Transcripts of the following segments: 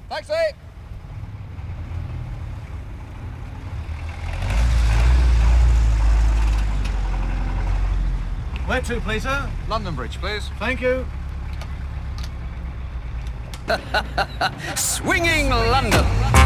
Taxi! Where to, please, sir? London Bridge, please. Thank you. Swinging London.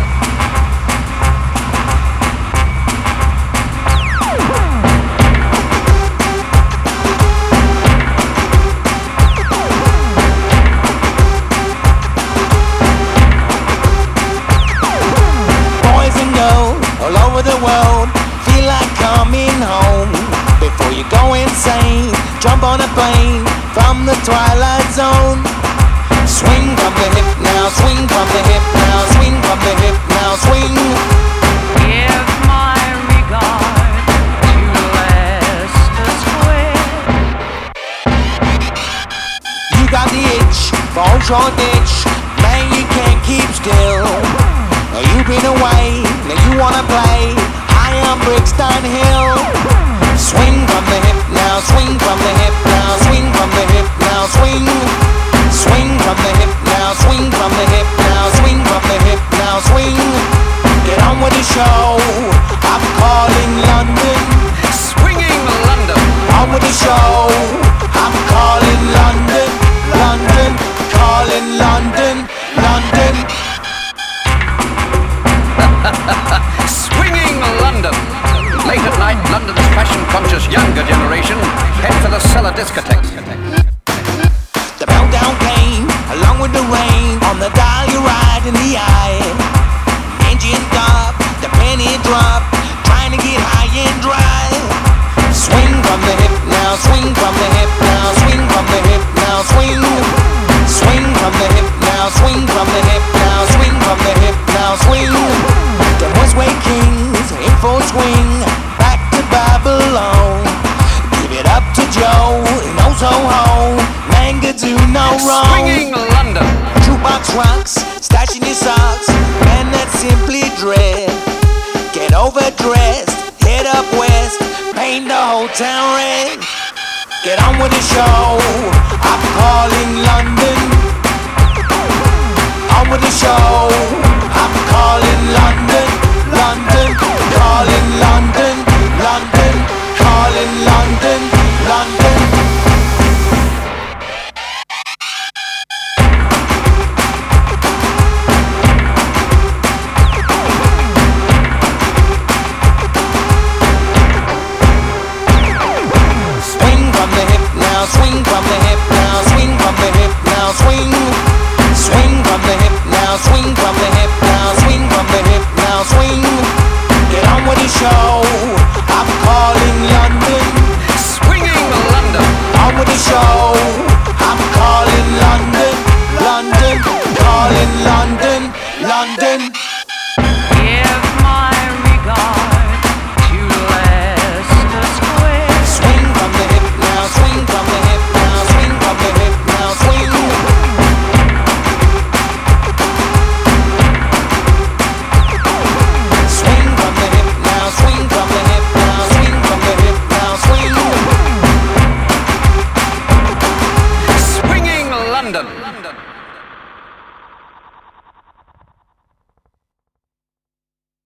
Boys and girls all over the world feel like coming home. Before you go insane, jump on a plane from the Twilight Zone. Swing from the hip now, swing from the hip now, swing from the hip now, swing. Give my regard to Leicester Square. You got the itch, falls your ditch, man you can't keep still. Now you've been away, now you wanna play high on Brixton Hill. Swing from the hip now, swing from the hip now, swing from the hip now, swing. Swing from the hip now, swing from the hip now, swing from the hip now, swing. Get on with the show, I'm calling London. Swinging London. On with the show, I'm calling London, London, calling London, London. Swinging London. Late at night, London's fashion-conscious younger generation head for the cellar discotheque. The meltdown came along with the rain. On the dial you ride in the eye. Engine up, the penny drop, trying to get high and dry. Swing from the hip now, swing from the hip now, swing from the hip now, swing. Swing from the hip now, swing from the hip now, swing from the hip now, swing. The Westway Kings in full swing, back to Babylon. Give it up to Joe, no Soho, manga do no wrong. Swinging London. Jukebox rocks, stashing your socks, man that's simply dread. Get overdressed, head up west, paint the whole town red. Get on with the show, I'm calling London. On with the show, I'm calling London, London, calling London, London, calling London, London. Swing from the hip now, swing from the hip now, swing from the hip now, swing. Swing from the hip now, swing from the hip now, swing from the hip now, swing. Get on with the show, I'm calling London. Swinging London. On with the show,